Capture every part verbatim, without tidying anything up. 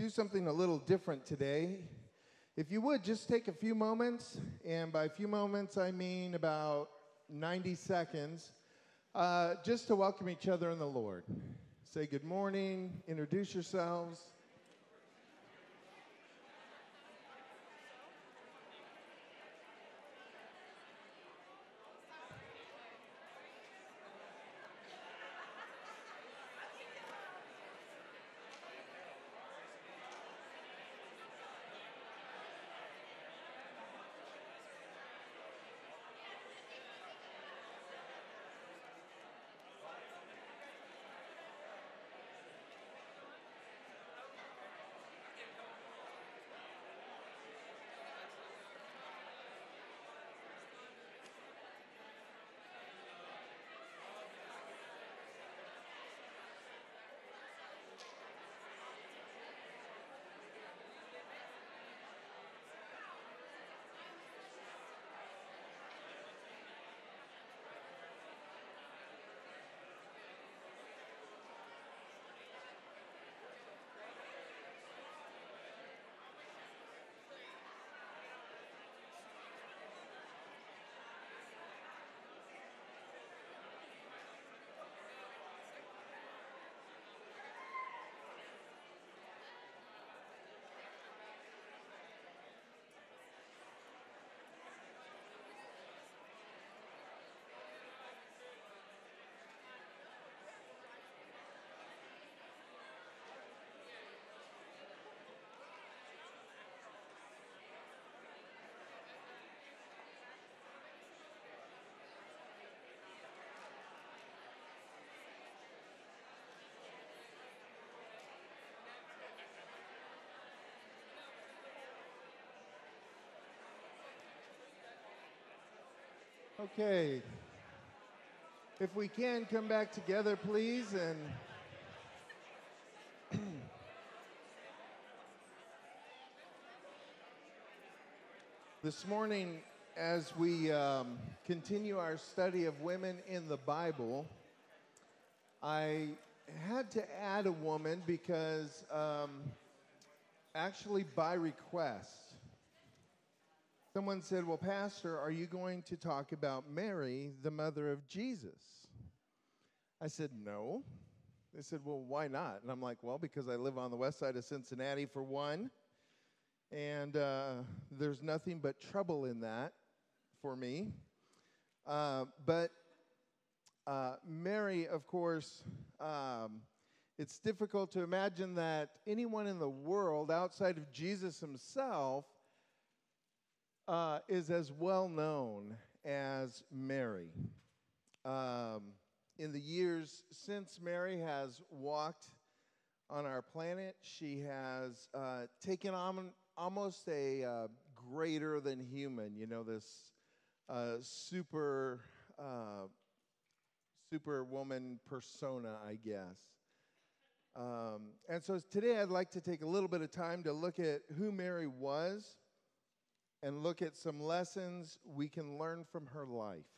do something a little different today. If you would, just take a few moments, and by a few moments, I mean about ninety seconds, uh, just to welcome each other in the Lord. Say good morning, introduce yourselves. Okay. If we can, come back together, please. And this morning, as we um, continue our study of women in the Bible, I had to add a woman because, um, actually by request, someone said, well, Pastor, are you going to talk about Mary, the mother of Jesus? I said, no. They said, well, why not? And I'm like, well, because I live on the west side of Cincinnati, for one, and uh, there's nothing but trouble in that for me. Uh, but uh, Mary, of course, um, it's difficult to imagine that anyone in the world outside of Jesus himself Uh, is as well known as Mary. Um, in the years since Mary has walked on our planet, she has uh, taken on almost a uh, greater than human, you know, this uh, super, uh, superwoman persona, I guess. Um, and so today I'd like to take a little bit of time to look at who Mary was and look at some lessons we can learn from her life.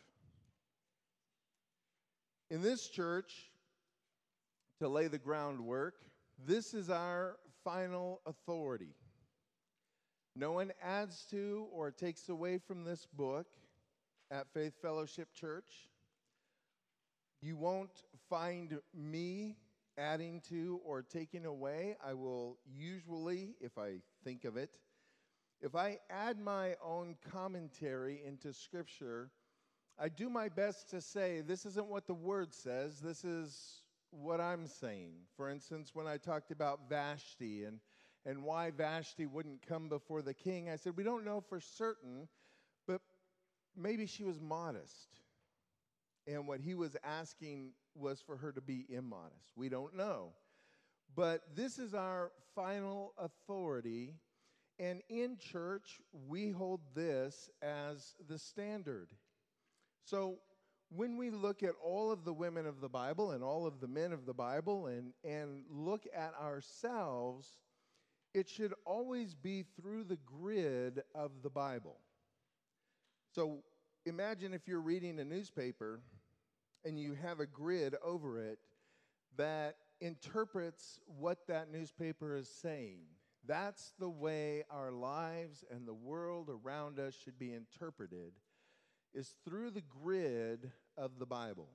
In this church, to lay the groundwork, this is our final authority. No one adds to or takes away from this book at Faith Fellowship Church. You won't find me adding to or taking away. I will usually, if I think of it, if I add my own commentary into Scripture, I do my best to say, this isn't what the Word says, this is what I'm saying. For instance, when I talked about Vashti and, and why Vashti wouldn't come before the king, I said, we don't know for certain, but maybe she was modest. And what he was asking was for her to be immodest. We don't know. But this is our final authority. And in church, we hold this as the standard. So when we look at all of the women of the Bible and all of the men of the Bible and, and look at ourselves, it should always be through the grid of the Bible. So imagine if you're reading a newspaper and you have a grid over it that interprets what that newspaper is saying. That's the way our lives and the world around us should be interpreted, is through the grid of the Bible.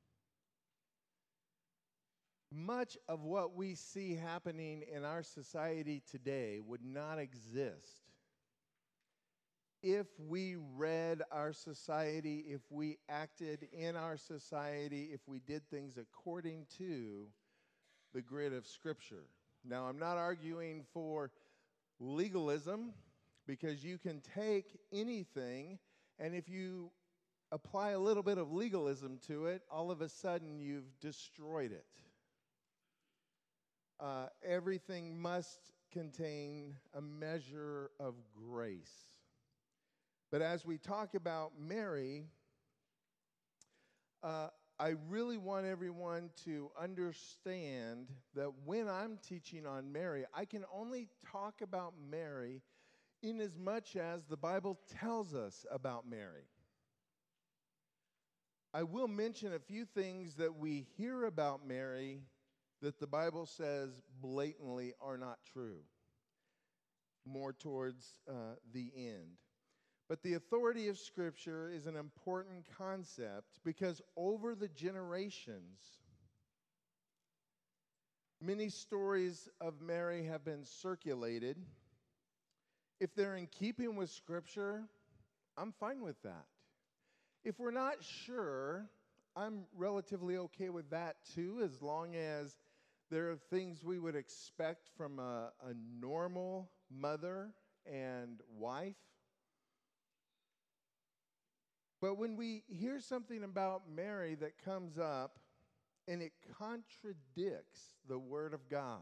Much of what we see happening in our society today would not exist if we read our society, if we acted in our society, if we did things according to the grid of Scripture. Now, I'm not arguing for legalism, because you can take anything, and if you apply a little bit of legalism to it, all of a sudden you've destroyed it. Uh, everything must contain a measure of grace. But as we talk about Mary, uh, I really want everyone to understand that when I'm teaching on Mary, I can only talk about Mary in as much as the Bible tells us about Mary. I will mention a few things that we hear about Mary that the Bible says blatantly are not true, more towards uh, the end. But the authority of Scripture is an important concept because over the generations, many stories of Mary have been circulated. If they're in keeping with Scripture, I'm fine with that. If we're not sure, I'm relatively okay with that too, as long as there are things we would expect from a, a normal mother and wife. But when we hear something about Mary that comes up and it contradicts the Word of God,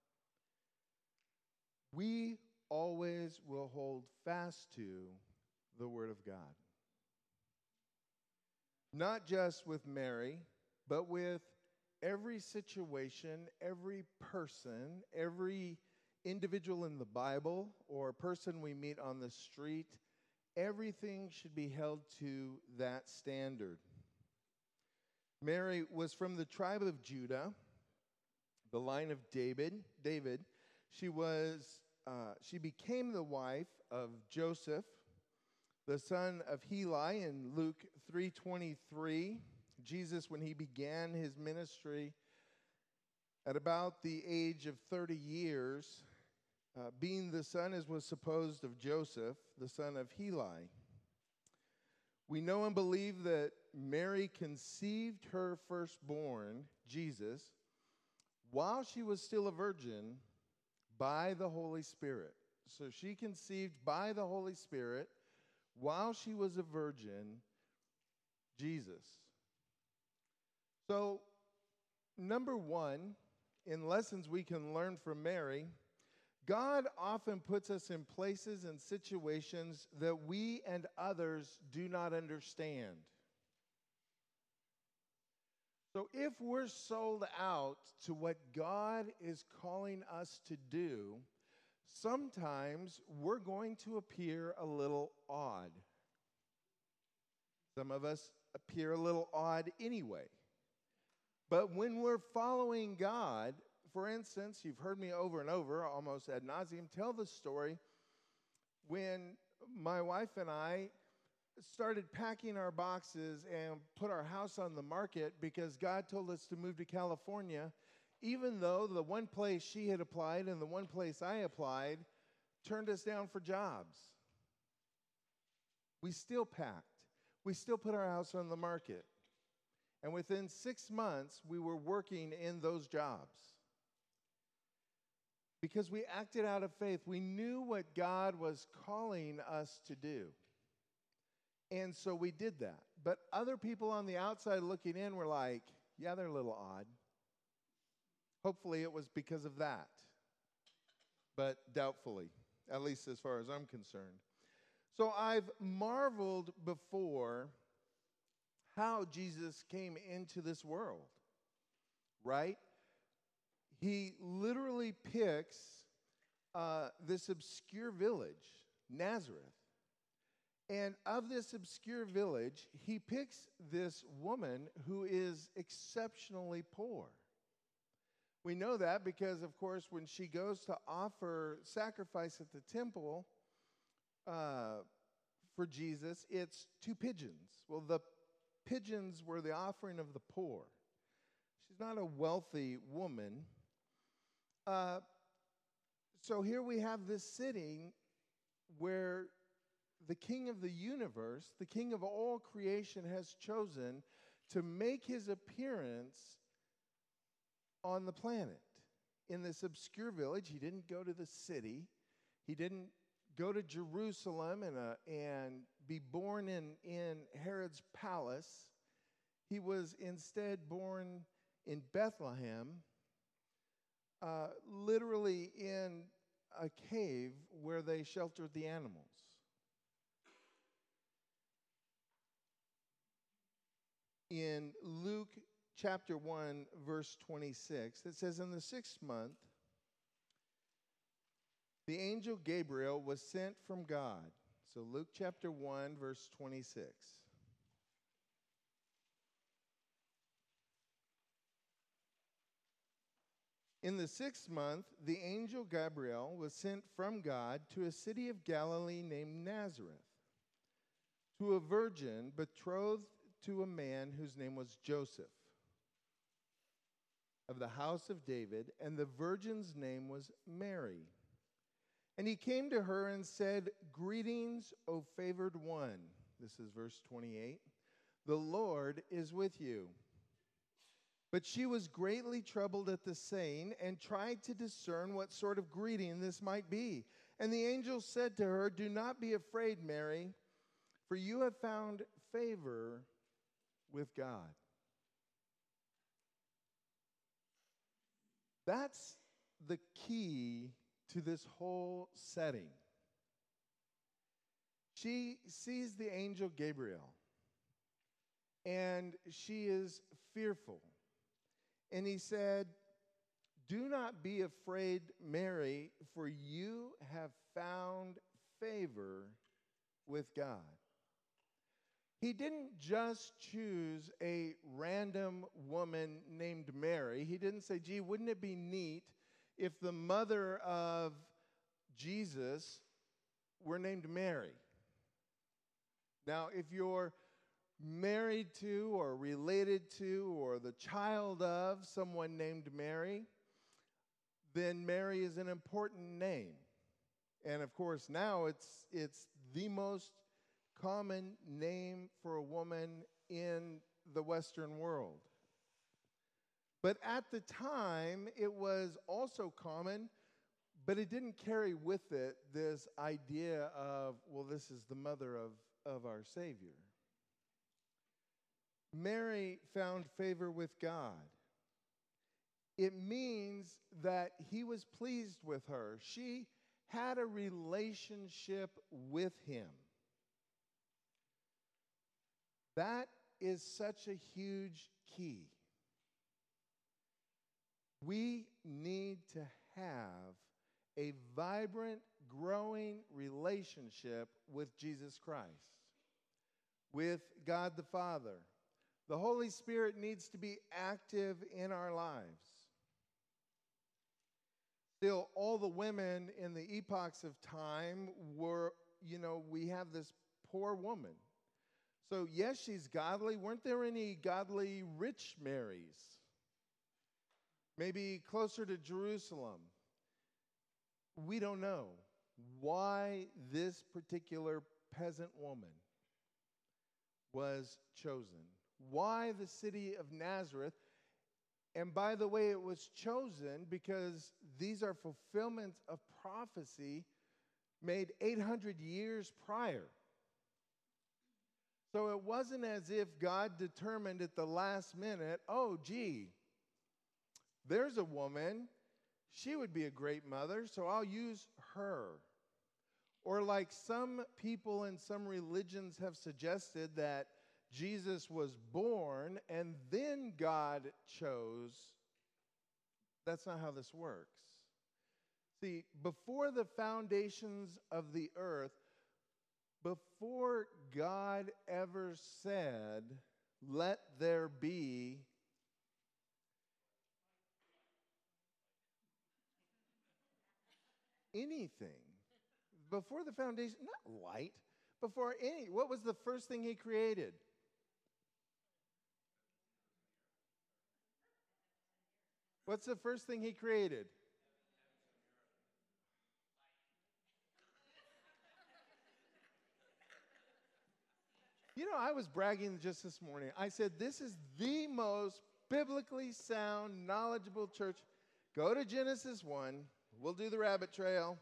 we always will hold fast to the Word of God. Not just with Mary, but with every situation, every person, every individual in the Bible or person we meet on the street. Everything should be held to that standard. Mary was from the tribe of Judah, the line of David. David. She was. Uh, she became the wife of Joseph, the son of Heli. In Luke three twenty-three, Jesus, when he began his ministry at about the age of thirty years, Uh, being the son, as was supposed, of Joseph, the son of Heli. We know and believe that Mary conceived her firstborn, Jesus, while she was still a virgin by the Holy Spirit. So she conceived by the Holy Spirit while she was a virgin, Jesus. So, number one, in lessons we can learn from Mary, God often puts us in places and situations that we and others do not understand. So if we're sold out to what God is calling us to do, sometimes we're going to appear a little odd. Some of us appear a little odd anyway. But when we're following God, for instance, you've heard me over and over, almost ad nauseum, tell the story when my wife and I started packing our boxes and put our house on the market because God told us to move to California, even though the one place she had applied and the one place I applied turned us down for jobs. We still packed. We still put our house on the market. And within six months, we were working in those jobs. Because we acted out of faith. We knew what God was calling us to do. And so we did that. But other people on the outside looking in were like, yeah, they're a little odd. Hopefully it was because of that. But doubtfully, at least as far as I'm concerned. So I've marveled before how Jesus came into this world, right? He literally picks uh, this obscure village, Nazareth. And of this obscure village, he picks this woman who is exceptionally poor. We know that because, of course, when she goes to offer sacrifice at the temple uh, for Jesus, it's two pigeons. Well, the pigeons were the offering of the poor. She's not a wealthy woman. Uh, so here we have this sitting where the King of the universe, the King of all creation, has chosen to make his appearance on the planet in this obscure village. He didn't go to the city. He didn't go to Jerusalem and, uh, and be born in, in Herod's palace. He was instead born in Bethlehem, uh, literally in a cave where they sheltered the animals. In Luke chapter one, verse twenty-six, it says, in the sixth month, the angel Gabriel was sent from God. So Luke chapter one, verse twenty-six. In the sixth month, the angel Gabriel was sent from God to a city of Galilee named Nazareth, to a virgin betrothed to a man whose name was Joseph, of the house of David, and the virgin's name was Mary. And he came to her and said, greetings, O favored one. This is verse twenty-eight. The Lord is with you. But she was greatly troubled at the saying and tried to discern what sort of greeting this might be. And the angel said to her, do not be afraid, Mary, for you have found favor with God. That's the key to this whole setting. She sees the angel Gabriel, and she is fearful. And he said, do not be afraid, Mary, for you have found favor with God. He didn't just choose a random woman named Mary. He didn't say, gee, wouldn't it be neat if the mother of Jesus were named Mary? Now, if you're married to or related to or the child of someone named Mary, then Mary is an important name. And of course, now it's it's the most common name for a woman in the Western world. But at the time, it was also common, but it didn't carry with it this idea of, well, this is the mother of, of our Savior. Mary found favor with God. It means that he was pleased with her. She had a relationship with him. That is such a huge key. We need to have a vibrant, growing relationship with Jesus Christ, with God the Father. The Holy Spirit needs to be active in our lives. Still, all the women in the epochs of time were, you know, we have this poor woman. So, yes, she's godly. Weren't there any godly rich Marys? Maybe closer to Jerusalem. We don't know why this particular peasant woman was chosen. Why the city of Nazareth? And by the way, it was chosen because these are fulfillments of prophecy made eight hundred years prior. So it wasn't as if God determined at the last minute, oh, gee, there's a woman, she would be a great mother, so I'll use her. Or like some people in some religions have suggested that Jesus was born and then God chose. That's not how this works. See, before the foundations of the earth, before God ever said, let there be, anything. Before the foundation, not light, before any, what was the first thing he created? What's the first thing he created? You know, I was bragging just this morning. I said, this is the most biblically sound, knowledgeable church. Go to Genesis one. We'll do the rabbit trail.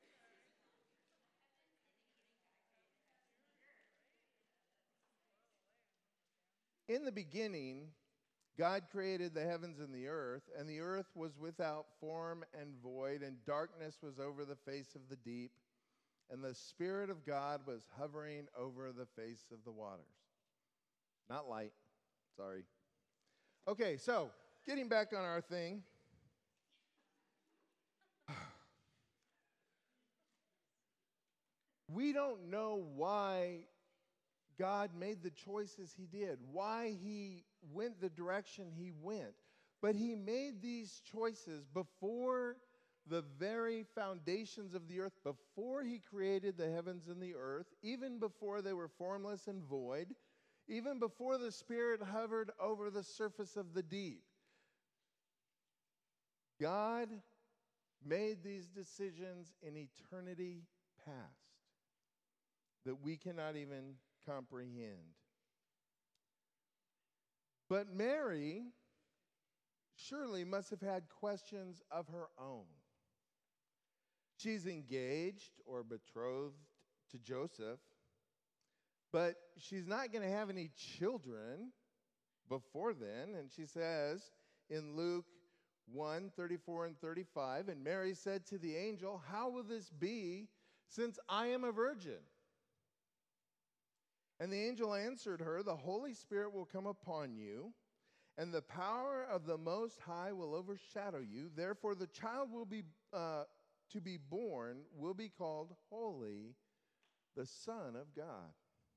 In the beginning, God created the heavens and the earth, and the earth was without form and void, and darkness was over the face of the deep, and the Spirit of God was hovering over the face of the waters. Not light, sorry. Okay, so getting back on our thing. We don't know why God made the choices he did, why he went the direction he went. But he made these choices before the very foundations of the earth, before he created the heavens and the earth, even before they were formless and void, even before the Spirit hovered over the surface of the deep. God made these decisions in eternity past that we cannot even comprehend. But Mary surely must have had questions of her own. She's engaged or betrothed to Joseph, but she's not going to have any children before then. And she says in Luke one, thirty-four and thirty-five, and Mary said to the angel, "How will this be, since I am a virgin?" And the angel answered her, "The Holy Spirit will come upon you, and the power of the Most High will overshadow you. Therefore, the child will be uh, to be born will be called Holy, the Son of God."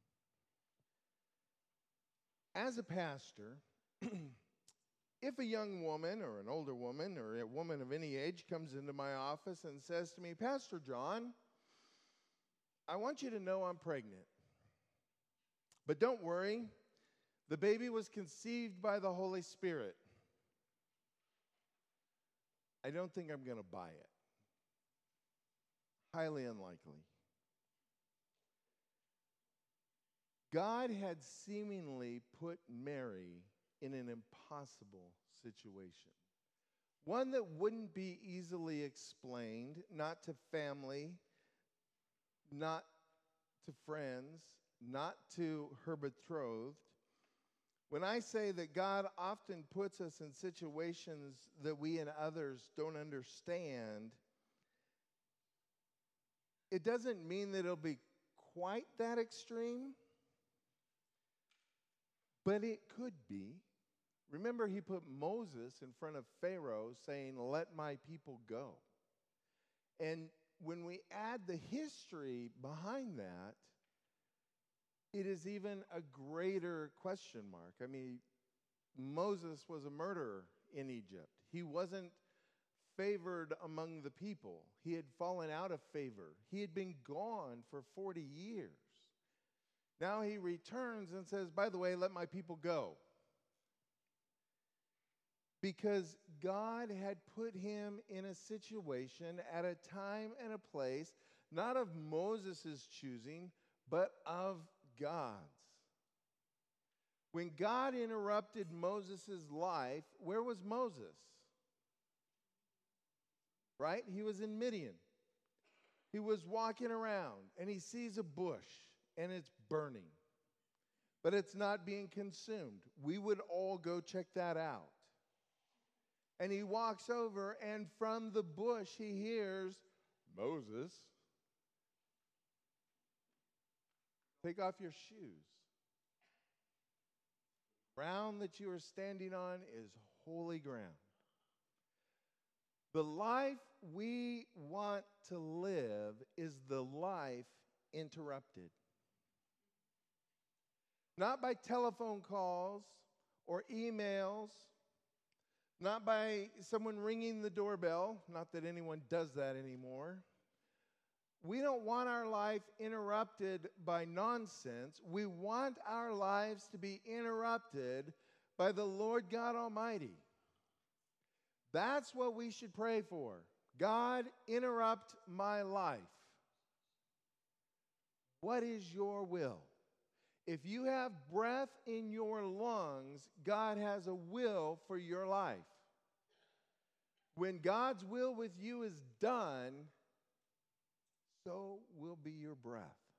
As a pastor, if a young woman or an older woman or a woman of any age comes into my office and says to me, "Pastor John, I want you to know I'm pregnant. But don't worry, the baby was conceived by the Holy Spirit," I don't think I'm going to buy it. Highly unlikely. God had seemingly put Mary in an impossible situation, one that wouldn't be easily explained, not to family, not to friends, not to her betrothed. When I say that God often puts us in situations that we and others don't understand, it doesn't mean that it'll be quite that extreme, but it could be. Remember, he put Moses in front of Pharaoh saying, "Let my people go." And when we add the history behind that, it is even a greater question mark. I mean, Moses was a murderer in Egypt. He wasn't favored among the people. He had fallen out of favor. He had been gone for forty years. Now he returns and says, "By the way, let my people go." Because God had put him in a situation at a time and a place, not of Moses' choosing, but of God's. When God interrupted Moses' life, where was Moses? Right? He was in Midian. He was walking around, and he sees a bush, and it's burning. But it's not being consumed. We would all go check that out. And he walks over, and from the bush he hears, "Moses, take off your shoes. The ground that you are standing on is holy ground." The life we want to live is the life interrupted. Not by telephone calls or emails, not by someone ringing the doorbell, not that anyone does that anymore, We don't want our life interrupted by nonsense. We want our lives to be interrupted by the Lord God Almighty. That's what we should pray for. God, interrupt my life. What is your will? If you have breath in your lungs, God has a will for your life. When God's will with you is done, so will be your breath.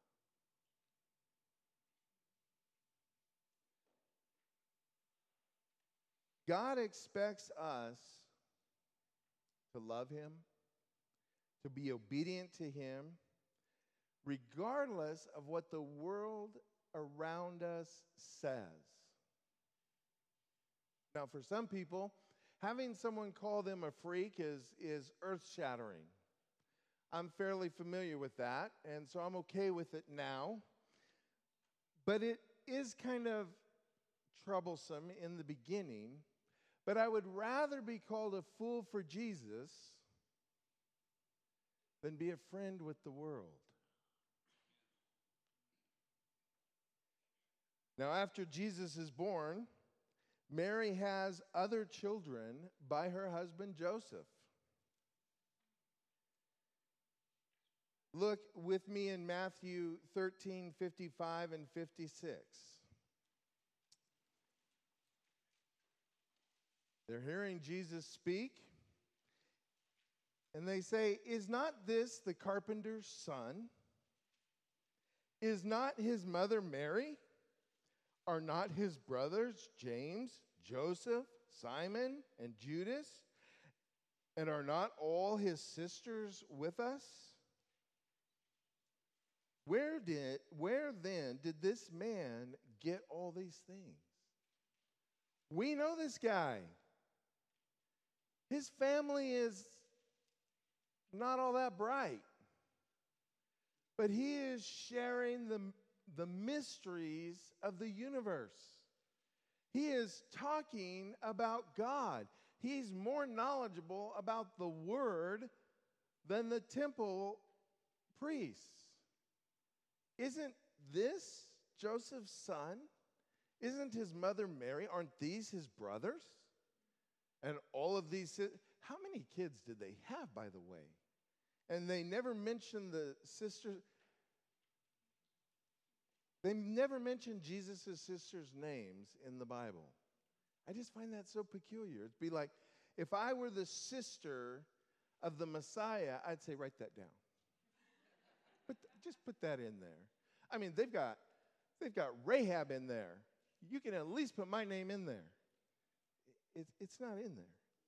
God expects us to love Him, to be obedient to Him, regardless of what the world around us says. Now, for some people, having someone call them a freak is, is earth-shattering. I'm fairly familiar with that, and so I'm okay with it now. But it is kind of troublesome in the beginning. But I would rather be called a fool for Jesus than be a friend with the world. Now, after Jesus is born, Mary has other children by her husband Joseph. Look with me in Matthew thirteen, fifty-five and fifty-six. They're hearing Jesus speak, and they say, "Is not this the carpenter's son? Is not his mother Mary? Are not his brothers James, Joseph, Simon, and Judas? And are not all his sisters with us? Where did, where then did this man get all these things? We know this guy. His family is not all that bright. But he is sharing the, the mysteries of the universe. He is talking about God. He's more knowledgeable about the Word than the temple priests. Isn't this Joseph's son? Isn't his mother Mary? Aren't these his brothers? And all of these, how many kids did they have, by the way? And they never mentioned the sisters. They never mentioned Jesus' sisters' names in the Bible. I just find that so peculiar. It'd be like, if I were the sister of the Messiah, I'd say, write that down. But just put that in there. I mean, they've got, they've got Rahab in there. You can at least put my name in there. It, it's not in there.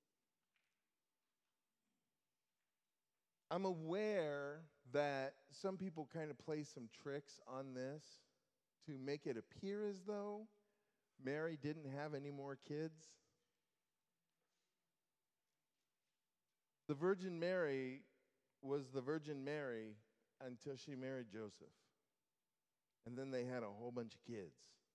I'm aware that some people kind of play some tricks on this to make it appear as though Mary didn't have any more kids. The Virgin Mary was the Virgin Mary until she married Joseph. And then they had a whole bunch of kids.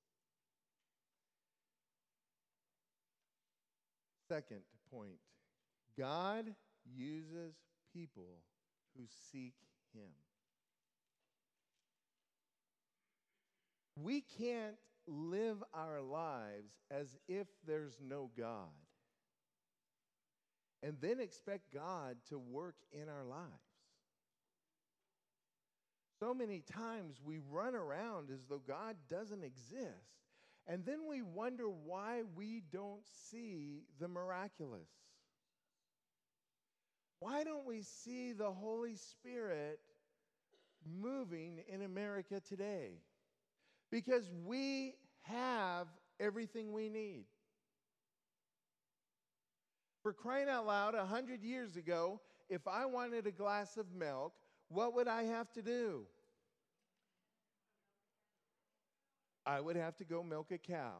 Second point, God uses people who seek Him. We can't live our lives as if there's no God and then expect God to work in our lives. So many times we run around as though God doesn't exist, and then we wonder why we don't see the miraculous. Why don't we see the Holy Spirit moving in America today? Because we have everything we need. For crying out loud, a hundred years ago, if I wanted a glass of milk, what would I have to do? I would have to go milk a cow.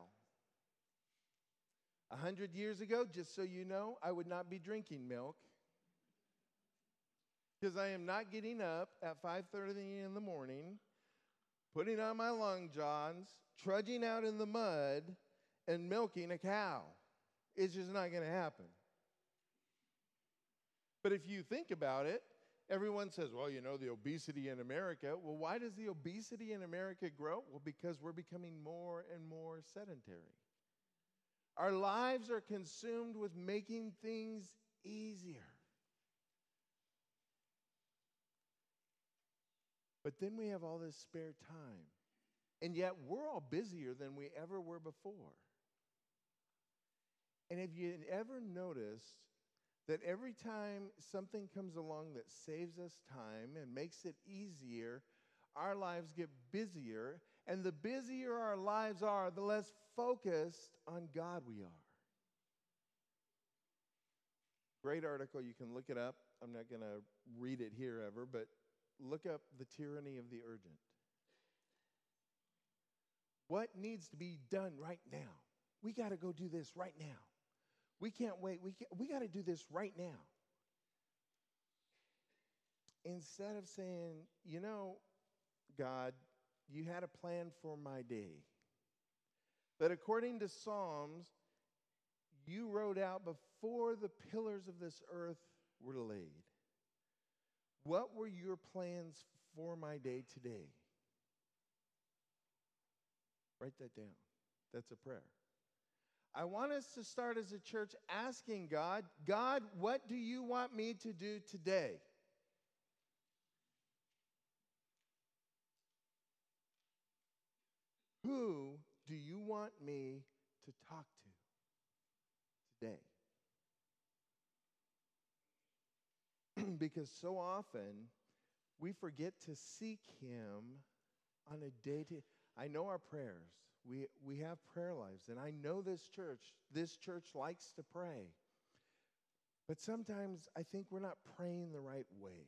A hundred years ago, just so you know, I would not be drinking milk. Because I am not getting up at five thirty in the morning, putting on my long johns, trudging out in the mud, and milking a cow. It's just not going to happen. But if you think about it, Everyone says, well, you know, the obesity in America. Well, why does the obesity in America grow? Well, because we're becoming more and more sedentary. Our lives are consumed with making things easier. But then we have all this spare time. And yet we're all busier than we ever were before. And have you ever noticed that every time something comes along that saves us time and makes it easier, our lives get busier, and the busier our lives are, the less focused on God we are. Great article, you can look it up. I'm not going to read it here ever, but look up The Tyranny of the Urgent. What needs to be done right now? We got to go do this right now. We can't wait. We can't, we got to do this right now. Instead of saying, you know, God, you had a plan for my day. That according to Psalms, you wrote out before the pillars of this earth were laid. What were your plans for my day today? Write that down. That's a prayer. I want us to start as a church asking God, God, what do you want me to do today? Who do you want me to talk to today? Because so often we forget to seek him on a day-to-day. I know our prayers. We, we have prayer lives, and I know this church, this church likes to pray. But sometimes I think we're not praying the right way.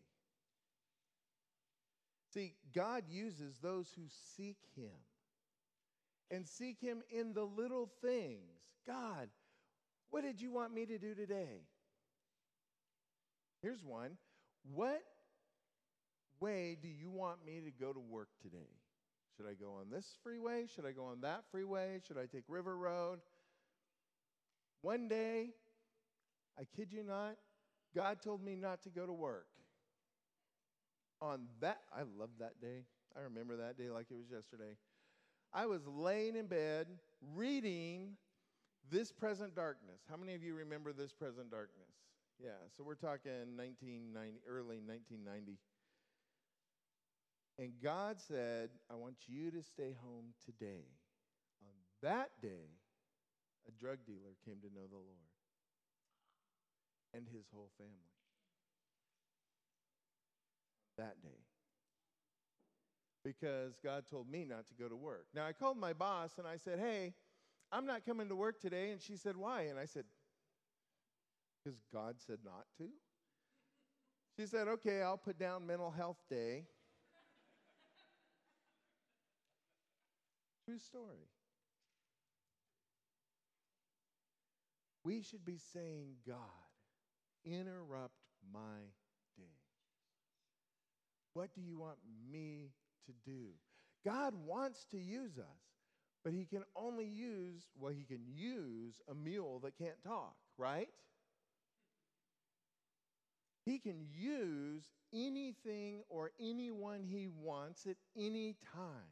See, God uses those who seek him and seek him in the little things. God, what did you want me to do today? Here's one. What way do you want me to go to work today? Should I go on this freeway? Should I go on that freeway? Should I take River Road? One day, I kid you not, God told me not to go to work. On that, I love that day. I remember that day like it was yesterday. I was laying in bed reading This Present Darkness. How many of you remember This Present Darkness? Yeah, so we're talking nineteen ninety, early nineteen ninety. And God said, I want you to stay home today. On that day, a drug dealer came to know the Lord and his whole family. That day. Because God told me not to go to work. Now, I called my boss and I said, hey, I'm not coming to work today. And she said, why? And I said, because God said not to. She said, okay, I'll put down mental health day. True story. We should be saying, God, interrupt my day. What do you want me to do? God wants to use us, but he can only use, well, he can use a mule that can't talk, right? He can use anything or anyone he wants at any time.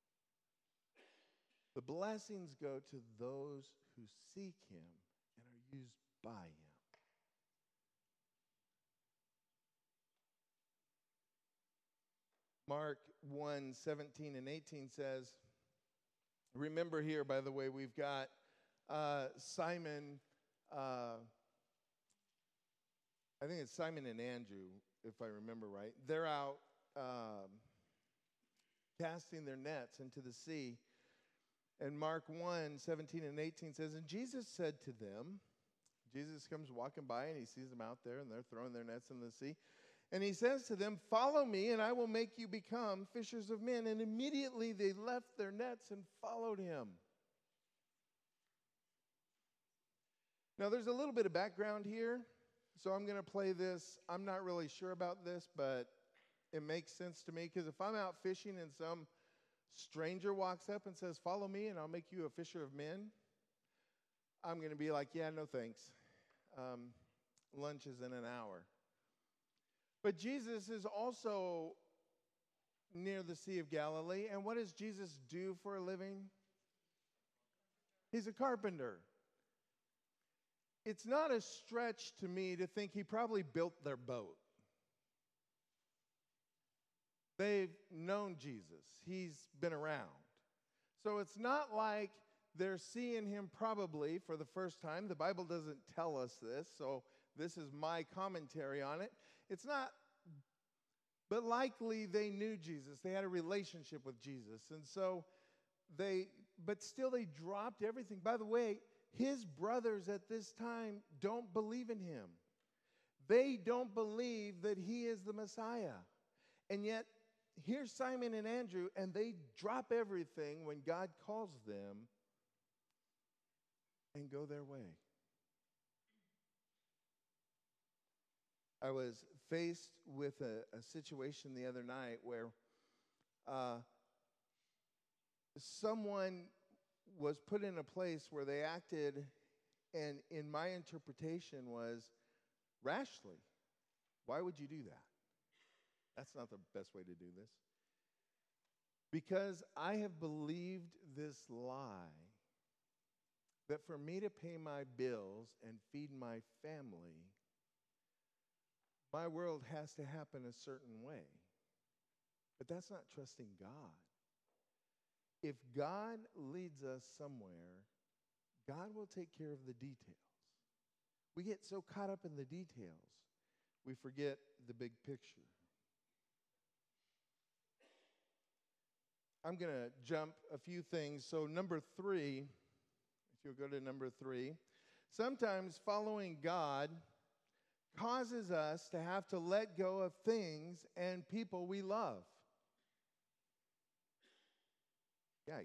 The blessings go to those who seek him and are used by him. Mark one, seventeen and eighteen says, remember here, by the way, we've got uh, Simon, uh, I think it's Simon and Andrew, if I remember right. They're out um, casting their nets into the sea. And Mark one, seventeen and eighteen says, and Jesus said to them, Jesus comes walking by and he sees them out there and they're throwing their nets in the sea. And he says to them, follow me and I will make you become fishers of men. And immediately they left their nets and followed him. Now there's a little bit of background here. So I'm going to play this. I'm not really sure about this, but it makes sense to me. Because if I'm out fishing and some stranger walks up and says, follow me and I'll make you a fisher of men, I'm going to be like, yeah, no thanks. Um, lunch is in an hour. But Jesus is also near the Sea of Galilee. And what does Jesus do for a living? He's a carpenter. It's not a stretch to me to think he probably built their boat. They've known Jesus. He's been around. So it's not like they're seeing him probably for the first time. The Bible doesn't tell us this, so this is my commentary on it. It's not, but likely they knew Jesus. They had a relationship with Jesus. And so they, but still they dropped everything. By the way, his brothers at this time don't believe in him. They don't believe that he is the Messiah. And yet, here's Simon and Andrew, and they drop everything when God calls them and go their way. I was faced with a, a situation the other night where uh, someone was put in a place where they acted, and in my interpretation was rashly. Why would you do that? That's not the best way to do this. Because I have believed this lie that for me to pay my bills and feed my family, my world has to happen a certain way. But that's not trusting God. If God leads us somewhere, God will take care of the details. We get so caught up in the details, we forget the big picture. I'm going to jump a few things. So number three, if you'll go to number three, sometimes following God causes us to have to let go of things and people we love. Yikes.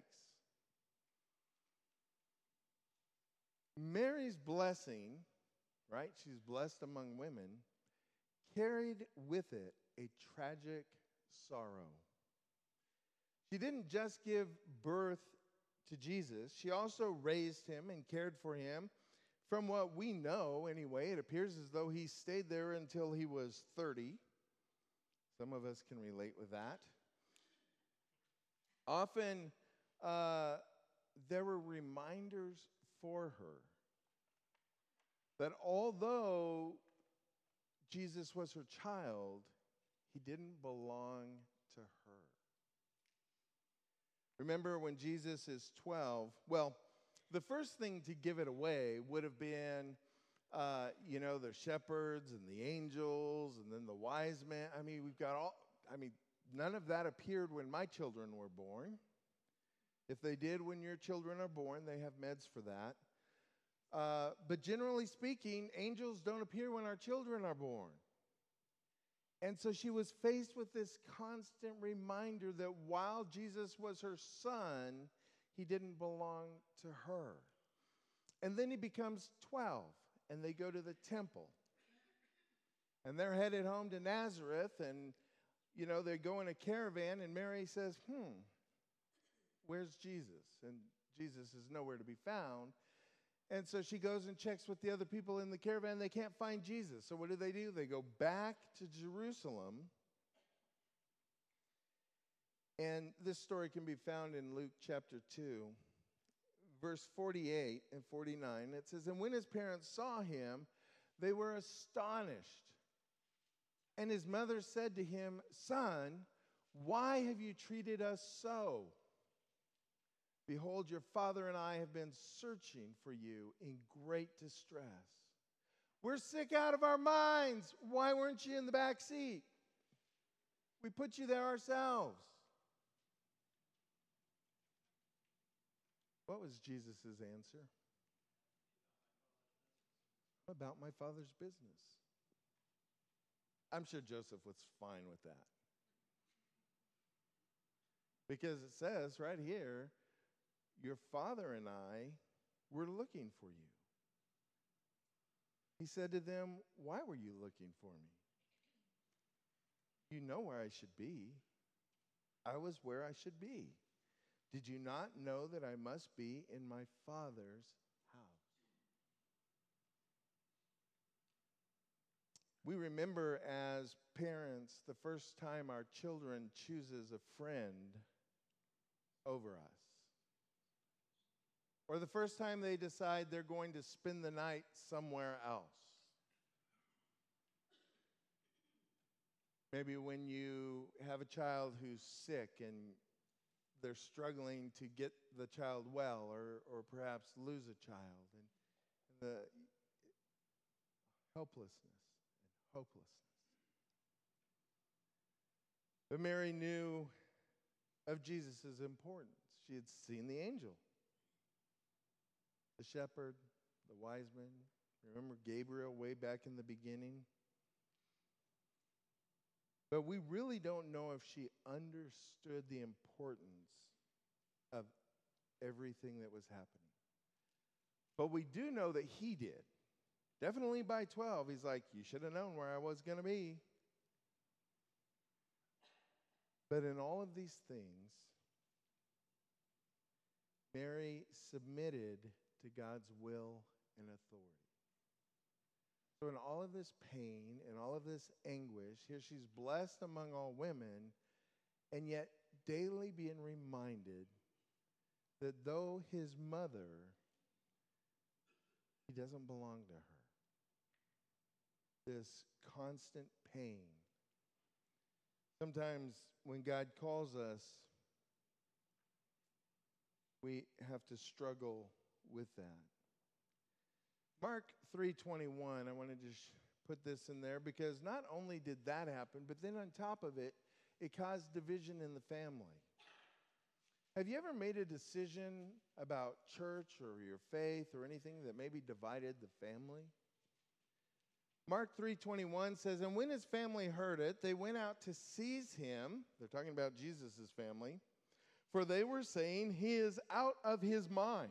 Mary's blessing, right? She's blessed among women, carried with it a tragic sorrow. She didn't just give birth to Jesus, she also raised him and cared for him. From what we know, anyway, it appears as though he stayed there until he was thirty. Some of us can relate with that. Often, uh, there were reminders for her that although Jesus was her child, he didn't belong to her. Remember when Jesus is twelve, well, the first thing to give it away would have been, uh, you know, the shepherds and the angels and then the wise men. I mean, we've got all, I mean, none of that appeared when my children were born. If they did when your children are born, they have meds for that. Uh, but generally speaking, angels don't appear when our children are born. And so she was faced with this constant reminder that while Jesus was her son, he didn't belong to her. And then he becomes twelve, and they go to the temple. And they're headed home to Nazareth, and, you know, they go in a caravan, and Mary says, hmm, where's Jesus? And Jesus is nowhere to be found. And so she goes and checks with the other people in the caravan. They can't find Jesus. So what do they do? They go back to Jerusalem. And this story can be found in Luke chapter two, verse forty-eight and forty-nine. It says, and when his parents saw him, they were astonished. And his mother said to him, son, why have you treated us so? Behold, your father and I have been searching for you in great distress. We're sick out of our minds. Why weren't you in the back seat? We put you there ourselves. What was Jesus' answer? About my Father's business. I'm sure Joseph was fine with that. Because it says right here, your father and I were looking for you. He said to them, why were you looking for me? You know where I should be. I was where I should be. Did you not know that I must be in my Father's house? We remember as parents the first time our children chooses a friend over us. Or the first time they decide they're going to spend the night somewhere else. Maybe when you have a child who's sick and they're struggling to get the child well, or, or perhaps lose a child, and, and the helplessness and hopelessness. But Mary knew of Jesus' importance. She had seen the angel, the shepherd, the wise men. Remember Gabriel way back in the beginning? But we really don't know if she understood the importance of everything that was happening. But we do know that he did. Definitely by twelve, he's like, you should have known where I was going to be. But in all of these things, Mary submitted to God's will and authority. So in all of this pain and all of this anguish, here she's blessed among all women, and yet daily being reminded that though his mother, he doesn't belong to her. This constant pain. Sometimes when God calls us, we have to struggle with that. Mark three twenty-one, I want to just put this in there because not only did that happen, but then on top of it, it caused division in the family. Have you ever made a decision about church or your faith or anything that maybe divided the family? Mark three twenty-one says, and when his family heard it, they went out to seize him. They're talking about Jesus' family. For they were saying, he is out of his mind.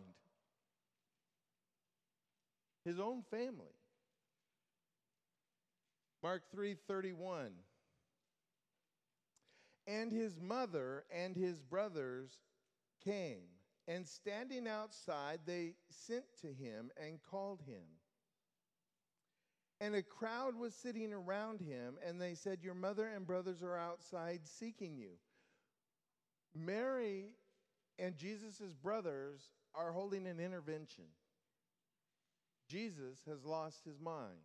His own family. Mark three thirty-one. And his mother and his brothers came, and standing outside, they sent to him and called him. And a crowd was sitting around him, and they said, your mother and brothers are outside seeking you. Mary and Jesus' brothers are holding an intervention. Jesus has lost his mind.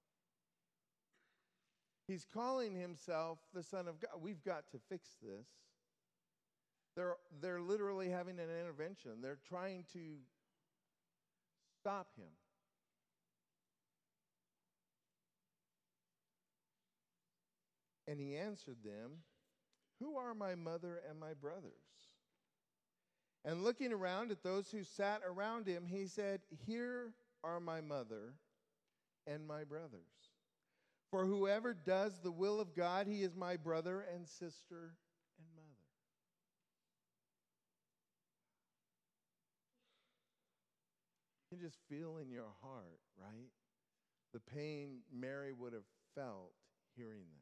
He's calling himself the Son of God. We've got to fix this. They're, they're literally having an intervention. They're trying to stop him. And he answered them, who are my mother and my brothers? And looking around at those who sat around him, he said, here are my mother and my brothers. For whoever does the will of God, he is my brother and sister and mother. You can just feel in your heart, right? The pain Mary would have felt hearing this.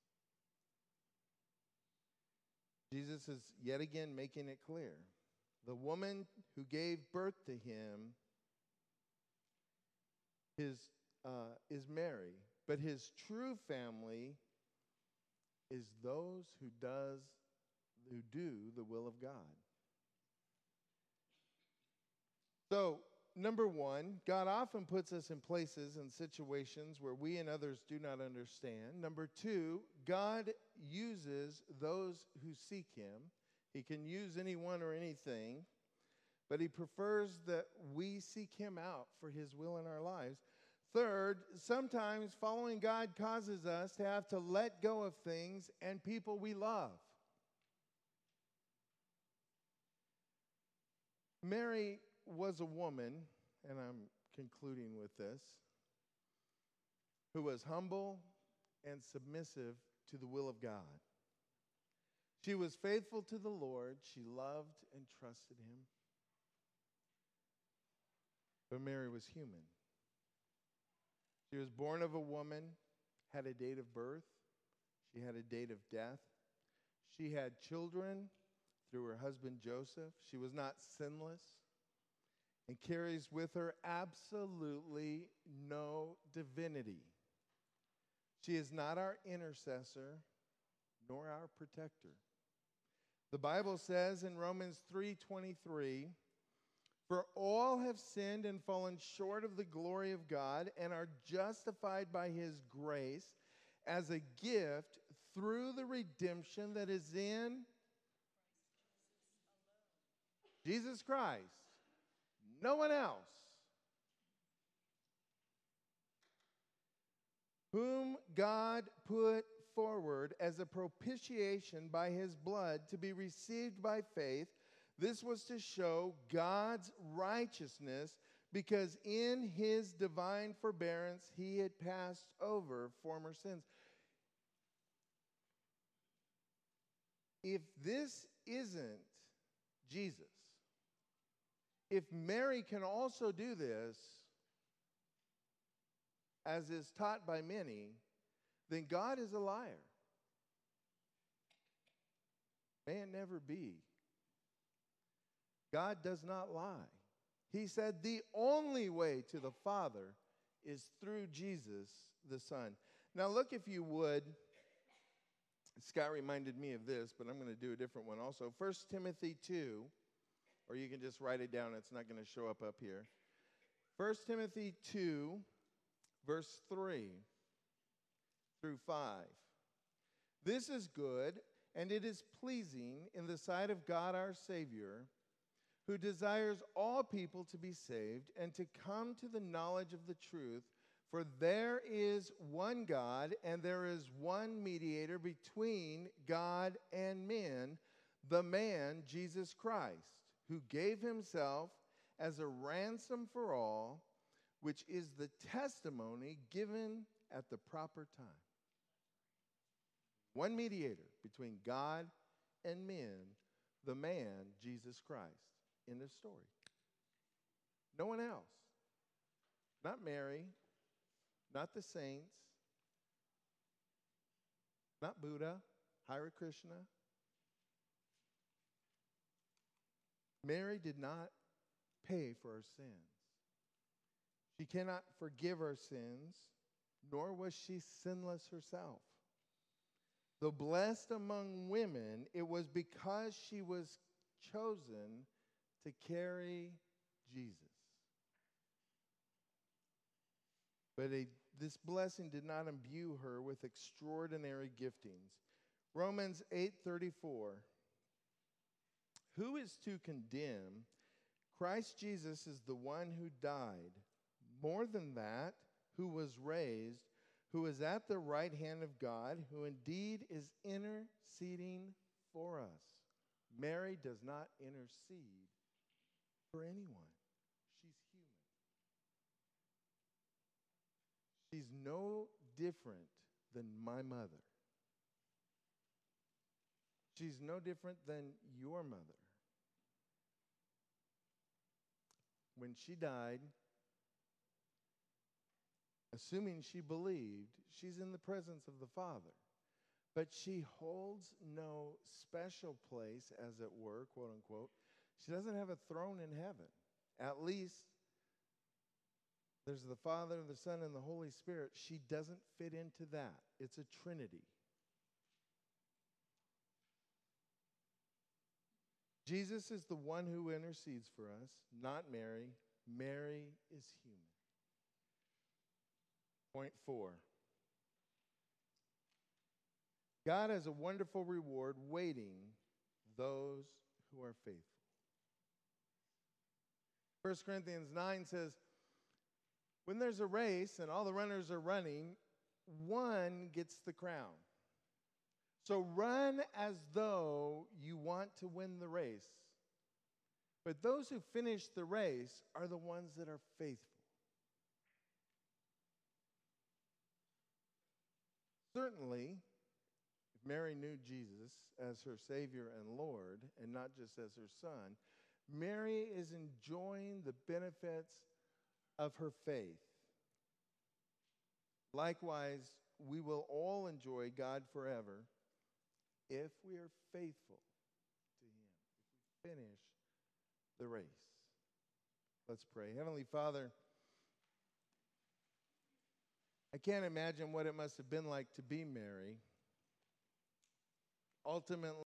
Jesus is yet again making it clear. The woman who gave birth to him his, uh, is Mary, but his true family is those who does who do the will of God. So, number one, God often puts us in places and situations where we and others do not understand. Number two, God uses those who seek him. He can use anyone or anything, but he prefers that we seek him out for his will in our lives. Third, sometimes following God causes us to have to let go of things and people we love. Mary was a woman, and I'm concluding with this, who was humble and submissive to the will of God. She was faithful to the Lord. She loved and trusted him. But Mary was human. She was born of a woman, had a date of birth. She had a date of death. She had children through her husband Joseph. She was not sinless and carries with her absolutely no divinity. She is not our intercessor, nor our protector. The Bible says in Romans three twenty-three, "For all have sinned and fallen short of the glory of God and are justified by his grace as a gift through the redemption that is in Jesus Christ." No one else. "Whom God put forward as a propitiation by his blood to be received by faith. This was to show God's righteousness, because in his divine forbearance he had passed over former sins." If this isn't Jesus, if Mary can also do this, as is taught by many, then God is a liar. May it never be. God does not lie. He said the only way to the Father is through Jesus the Son. Now look, if you would, Scott reminded me of this, but I'm going to do a different one also. First Timothy two, or you can just write it down. It's not going to show up up here. First Timothy two, verse three through five. "This is good, and it is pleasing in the sight of God our Savior, who desires all people to be saved and to come to the knowledge of the truth. For there is one God, and there is one mediator between God and men, the man Jesus Christ, who gave himself as a ransom for all, which is the testimony given at the proper time." One mediator between God and men, the man Jesus Christ, in this story. No one else. Not Mary, not the saints, not Buddha, Hare Krishna. Mary did not pay for our sins. She cannot forgive our sins, nor was she sinless herself. Though blessed among women, it was because she was chosen to carry Jesus. But a, this blessing did not imbue her with extraordinary giftings. Romans eight thirty-four. "Who is to condemn? Christ Jesus is the one who died. More than that, who was raised, who is at the right hand of God, who indeed is interceding for us." Mary does not intercede for anyone. She's human. She's no different than my mother. She's no different than your mother. When she died, assuming she believed, she's in the presence of the Father. But she holds no special place, as it were, quote unquote. She doesn't have a throne in heaven. At least there's the Father, the Son, and the Holy Spirit. She doesn't fit into that. It's a trinity. Jesus is the one who intercedes for us, not Mary. Mary is human. Point four. God has a wonderful reward waiting those who are faithful. First Corinthians nine says, when there's a race and all the runners are running, one gets the crown. So run as though you want to win the race. But those who finish the race are the ones that are faithful. Certainly, if Mary knew Jesus as her Savior and Lord, and not just as her son, Mary is enjoying the benefits of her faith. Likewise, we will all enjoy God forever if we are faithful to Him, if we finish the race. Let's pray. Heavenly Father, I can't imagine what it must have been like to be Mary. Ultimately,